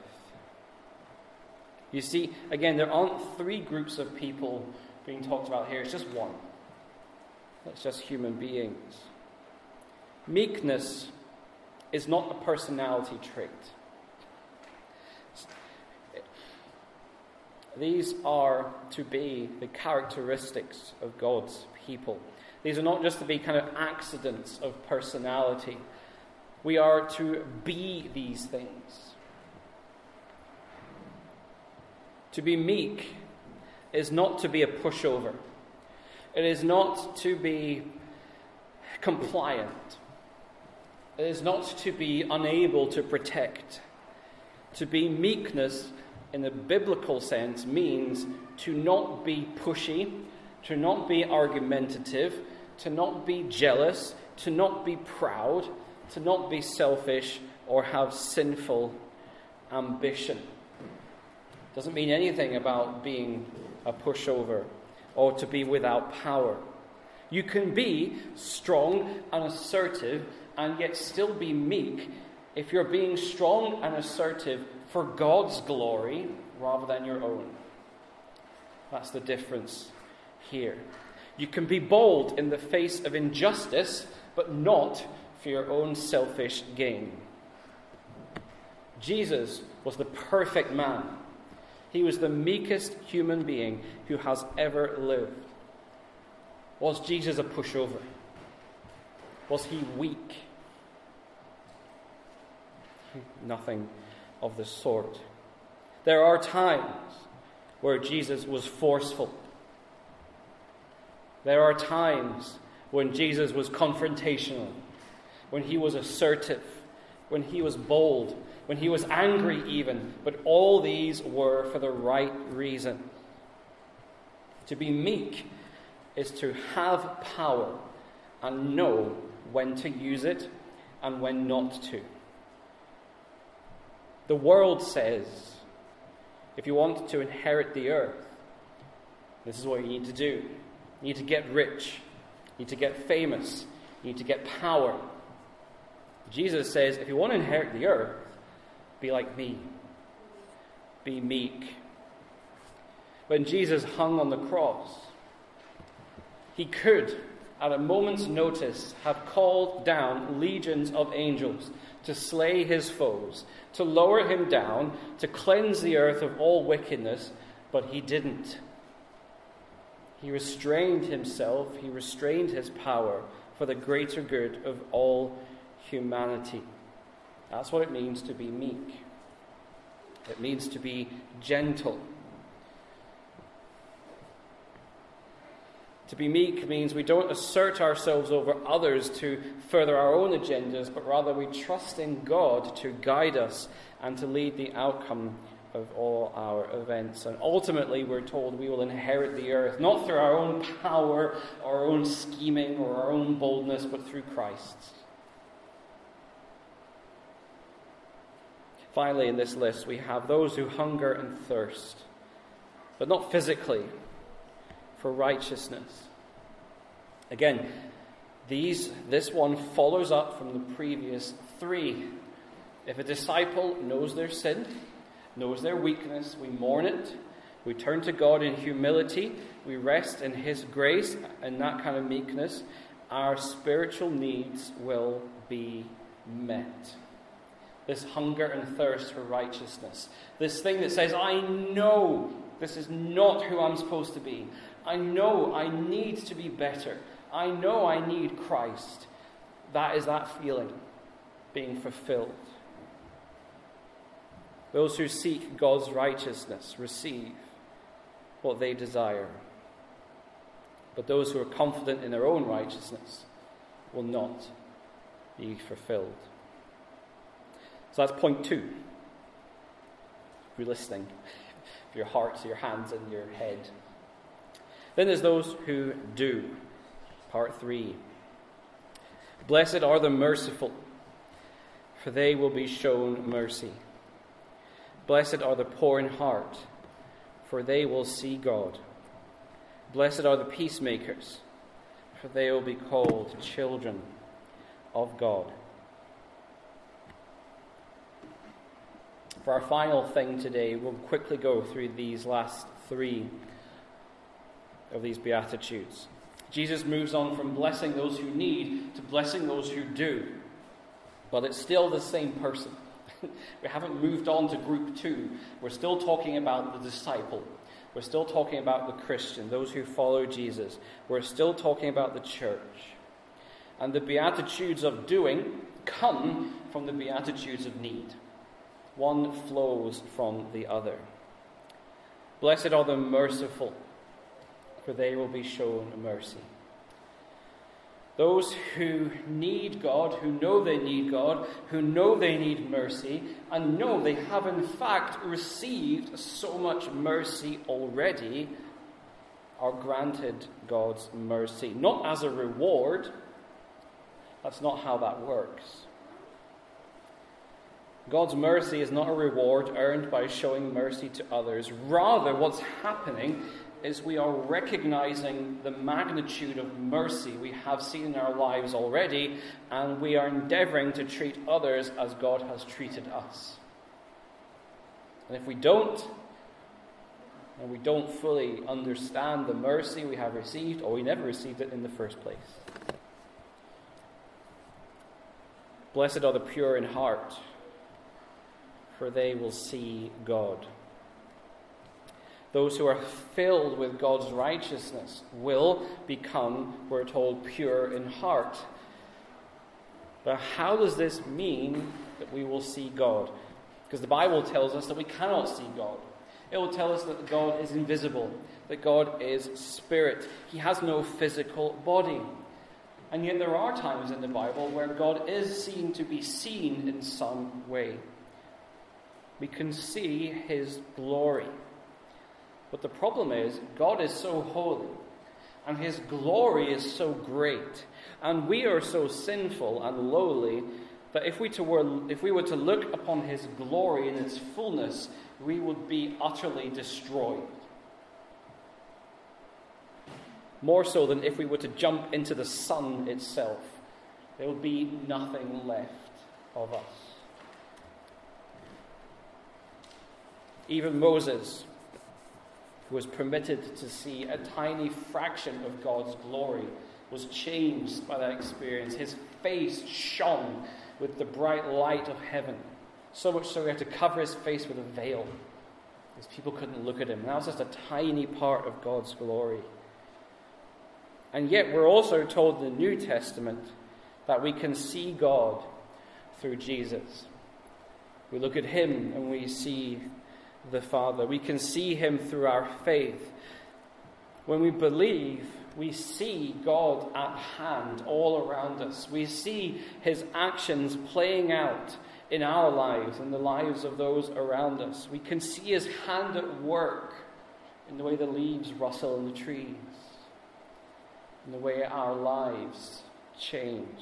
You see, again, there aren't three groups of people being talked about here. It's just one. It's just human beings. Meekness is not a personality trait. These are to be the characteristics of God's people. These are not just to be kind of accidents of personality. We are to be these things. To be meek is not to be a pushover. It is not to be compliant. It is not to be unable to protect. To be meekness in the biblical sense means to not be pushy, to not be argumentative, to not be jealous, to not be proud, to not be selfish or have sinful ambition. Doesn't mean anything about being a pushover or to be without power. You can be strong and assertive and yet still be meek if you're being strong and assertive for God's glory rather than your own. That's the difference here. You can be bold in the face of injustice, but not for your own selfish gain. Jesus was the perfect man. He was the meekest human being who has ever lived. Was Jesus a pushover? Was he weak? Nothing of the sort. There are times where Jesus was forceful. There are times when Jesus was confrontational, when he was assertive when he was bold, when he was angry even, but all these were for the right reason. To be meek is to have power and know when to use it and when not to. The world says, if you want to inherit the earth, this is what you need to do. You need to get rich. You need to get famous. You need to get power. Jesus says, if you want to inherit the earth, be like me. Be meek. When Jesus hung on the cross, he could, at a moment's notice, have called down legions of angels to slay his foes, to lower him down, to cleanse the earth of all wickedness, but he didn't. He restrained himself, he restrained his power for the greater good of all humanity. That's what it means to be meek. It means to be gentle. To be meek means we don't assert ourselves over others to further our own agendas, but rather we trust in God to guide us and to lead the outcome of all our events. And ultimately, we're told we will inherit the earth, not through our own power, our own scheming, or our own boldness, but through Christ's. Finally, in this list, we have those who hunger and thirst, but not physically, for righteousness. Again, this one follows up from the previous three. If a disciple knows their sin, knows their weakness, we mourn it, we turn to God in humility, we rest in his grace and that kind of meekness, our spiritual needs will be met. This hunger and thirst for righteousness. This thing that says, I know this is not who I'm supposed to be. I know I need to be better. I know I need Christ. That is that feeling being fulfilled. Those who seek God's righteousness receive what they desire. But those who are confident in their own righteousness will not be fulfilled. So that's point 2. If you're listening, your hearts, your hands, and your head. Then there's those who do. Part 3. Blessed are the merciful, for they will be shown mercy. Blessed are the poor in heart, for they will see God. Blessed are the peacemakers, for they will be called children of God. For our final thing today, we'll quickly go through these last 3 of these Beatitudes. Jesus moves on from blessing those who need to blessing those who do. But it's still the same person. We haven't moved on to group 2. We're still talking about the disciple. We're still talking about the Christian, those who follow Jesus. We're still talking about the church. And the Beatitudes of doing come from the Beatitudes of need. One flows from the other. Blessed are the merciful, for they will be shown mercy. Those who need God, who know they need God, who know they need mercy, and know they have in fact received so much mercy already, are granted God's mercy. Not as a reward. That's not how that works. God's mercy is not a reward earned by showing mercy to others. Rather, what's happening is we are recognizing the magnitude of mercy we have seen in our lives already, and we are endeavoring to treat others as God has treated us. And if we don't, and we don't fully understand the mercy we have received, or we never received it in the first place. Blessed are the pure in heart, for they will see God. Those who are filled with God's righteousness will become, we're told, pure in heart. But how does this mean that we will see God? Because the Bible tells us that we cannot see God. It will tell us that God is invisible, that God is spirit. He has no physical body. And yet there are times in the Bible where God is seen to be seen in some way. We can see his glory. But the problem is, God is so holy, and his glory is so great, and we are so sinful and lowly, that if we were to look upon his glory in its fullness, we would be utterly destroyed. More so than if we were to jump into the sun itself. There would be nothing left of us. Even Moses, who was permitted to see a tiny fraction of God's glory, was changed by that experience. His face shone with the bright light of heaven, so much so he had to cover his face with a veil, because people couldn't look at him. That was just a tiny part of God's glory. And yet we're also told in the New Testament that we can see God through Jesus. We look at him and we see the Father. We can see him through our faith. When we believe, we see God at hand all around us. We see his actions playing out in our lives and the lives of those around us. We can see his hand at work in the way the leaves rustle in the trees, in the way our lives change.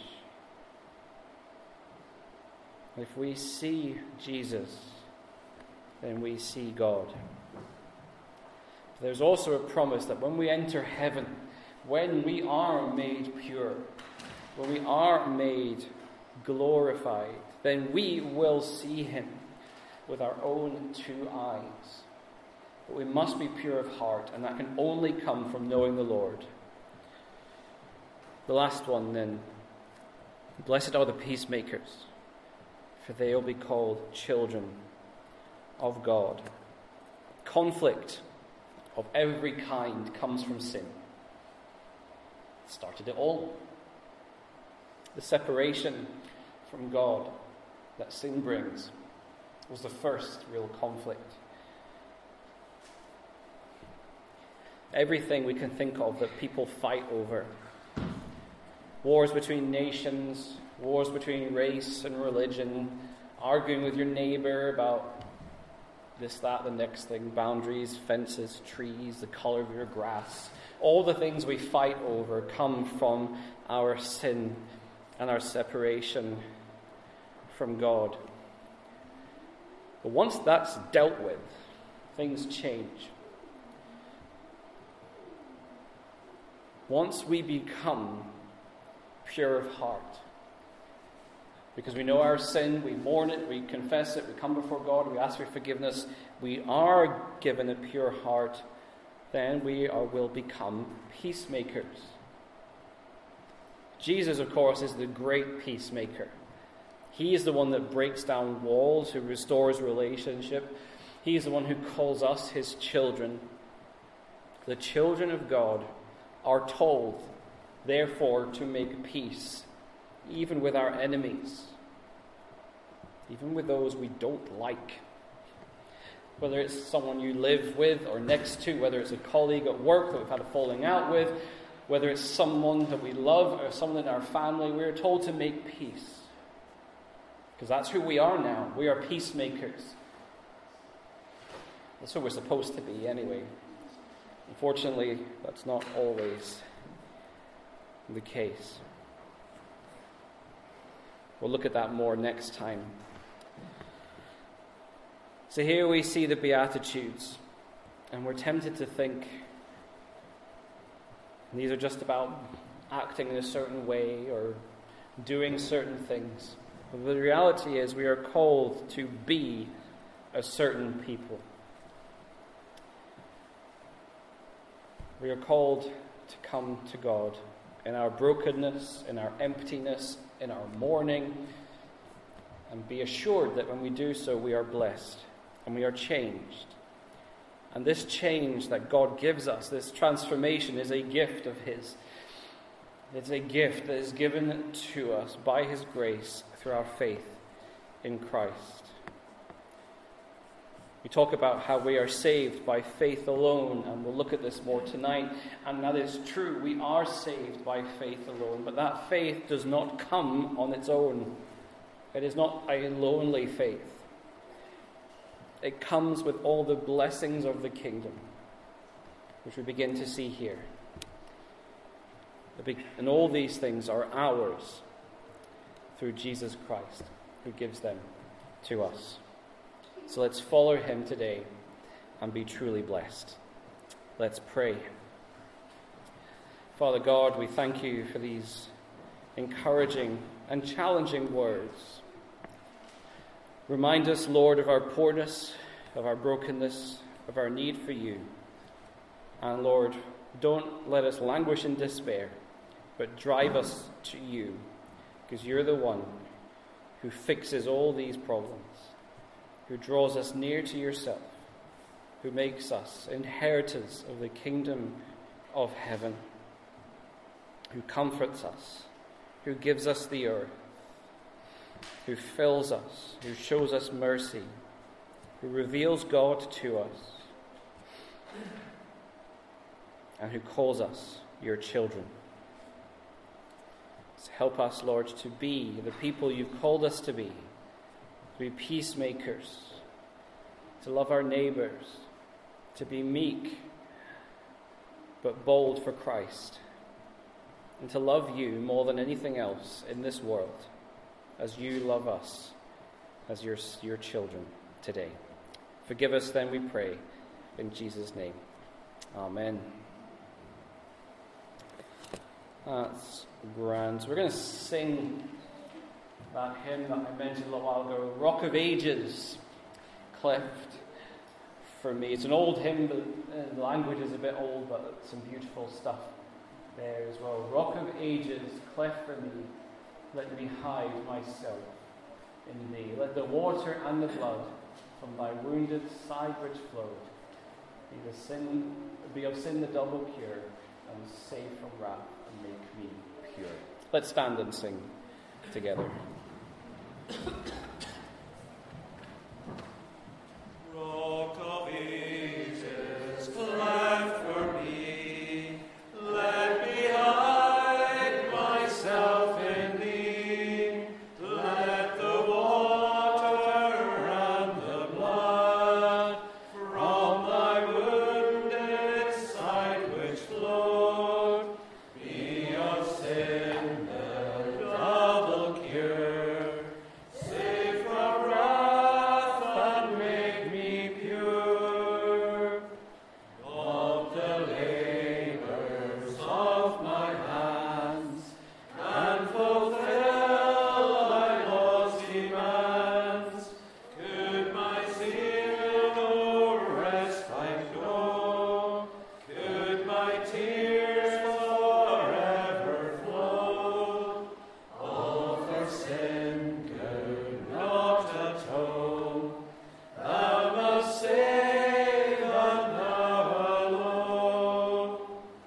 If we see Jesus, then we see God. There's also a promise that when we enter heaven, when we are made pure, when we are made glorified, then we will see him with our own two eyes. But we must be pure of heart, and that can only come from knowing the Lord. The last one then. Blessed are the peacemakers, for they will be called children of God. Conflict of every kind comes from sin. It started it all. The separation from God that sin brings was the first real conflict. Everything we can think of that people fight over. Wars between nations, wars between race and religion, arguing with your neighbor about this, that, the next thing, boundaries, fences, trees, the color of your grass. All the things we fight over come from our sin and our separation from God. But once that's dealt with, things change. Once we become pure of heart, because we know our sin, we mourn it, we confess it, we come before God, we ask for forgiveness, we are given a pure heart, then we will become peacemakers. Jesus, of course, is the great peacemaker. He is the one that breaks down walls, who restores relationship. He is the one who calls us his children. The children of God are told, therefore, to make peace, even with our enemies, even with those we don't like. Whether it's someone you live with or next to, whether it's a colleague at work that we've had a falling out with, whether it's someone that we love or someone in our family, we're told to make peace. Because that's who we are now. We are peacemakers. That's who we're supposed to be anyway. Unfortunately, that's not always the case. We'll look at that more next time. So here we see the Beatitudes, and we're tempted to think these are just about acting in a certain way or doing certain things. But the reality is we are called to be a certain people. We are called to come to God in our brokenness, in our emptiness, in our mourning, and be assured that when we do so, we are blessed and we are changed. And this change that God gives us, this transformation, is a gift of his. It's a gift that is given to us by his grace through our faith in Christ. We talk about how we are saved by faith alone, and we'll look at this more tonight. And that is true. We are saved by faith alone, but that faith does not come on its own. It is not a lonely faith. It comes with all the blessings of the kingdom, which we begin to see here. And all these things are ours through Jesus Christ, who gives them to us. So let's follow him today and be truly blessed. Let's pray. Father God, we thank you for these encouraging and challenging words. Remind us, Lord, of our poorness, of our brokenness, of our need for you. And Lord, don't let us languish in despair, but drive us to you, because you're the one who fixes all these problems, who draws us near to yourself, who makes us inheritors of the kingdom of heaven, who comforts us, who gives us the earth, who fills us, who shows us mercy, who reveals God to us, and who calls us your children. So help us, Lord, to be the people you've called us to be peacemakers, to love our neighbors, to be meek but bold for Christ, and to love you more than anything else in this world, as you love us as your children today. Forgive us then, we pray, in Jesus' name. Amen. That's grand. So we're going to sing that hymn that I mentioned a little while ago, Rock of Ages, cleft for me. It's an old hymn, but the language is a bit old, but some beautiful stuff there as well. Rock of Ages, cleft for me, let me hide myself in thee. Let the water and the blood from thy wounded side which flowed be of sin the double cure, and save from wrath and make me pure. Let's stand and sing together. Rock of Ages, cleft for me, let me hide myself in thee. Let the water and the blood from thy wounded side which flowed be of sin the double cure. Save from wrath and make me pure. Of the labors of my hands, and fulfill thy law's demands. Could my zeal no respite know? Could my tears forever flow? All for sin could not atone. Thou must save, and thou alone.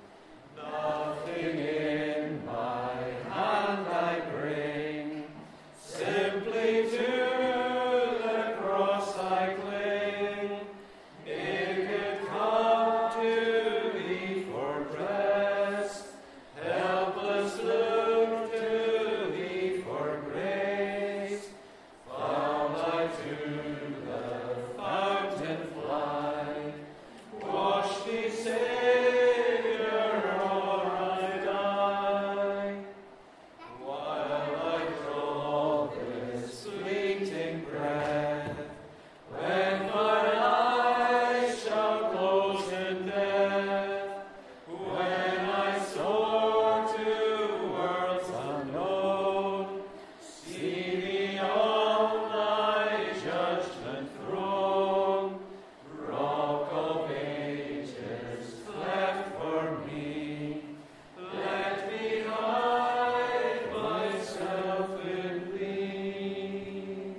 Nothing in my hand I bring, simply to the cross I cling. It could come to thee for rest, helpless look to thee for grace. Found I to the fountain fly, wash thee, Saviour, or I die. While I draw this fleeting breath, when my eyes shall close in death, when I soar to worlds unknown, see thee on thy judgment throne. Rock of Ages, cleft for me, let me hide myself in thee.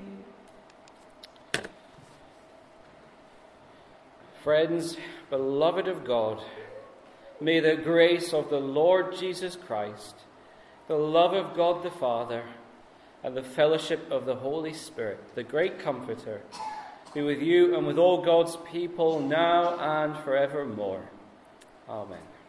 Friends, beloved of God, may the grace of the Lord Jesus Christ, the love of God the Father, and the fellowship of the Holy Spirit, the great Comforter, be with you and with all God's people now and forevermore. Amen.